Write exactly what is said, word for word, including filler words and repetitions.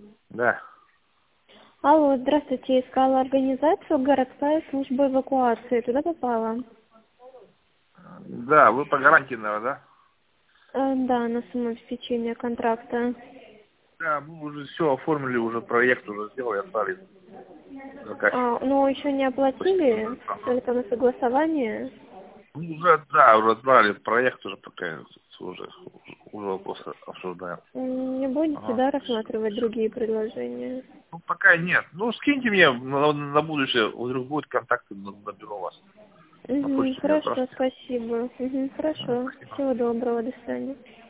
Да. Алло, здравствуйте, искала организацию городская служба эвакуации. Туда попала? Да, вы по гарантии, наверное, да? Э, да, на самообеспечение контракта. Да, мы уже все оформили, уже проект уже сделали, отправили заказчику. А, но еще не Спасибо. оплатили, только на согласование. Ну, уже, да, уже отправили проект уже пока, уже, уже вопросы обсуждаем. М, Не будете, Ага. да, рассматривать другие предложения? Ну, пока нет. Ну, скиньте мне на, на будущее, вдруг будет контакты, наберу вас. На Угу, почту меня хорошо, отправьте. спасибо. Угу, Ага, хорошо. спасибо. Всего доброго, до свидания.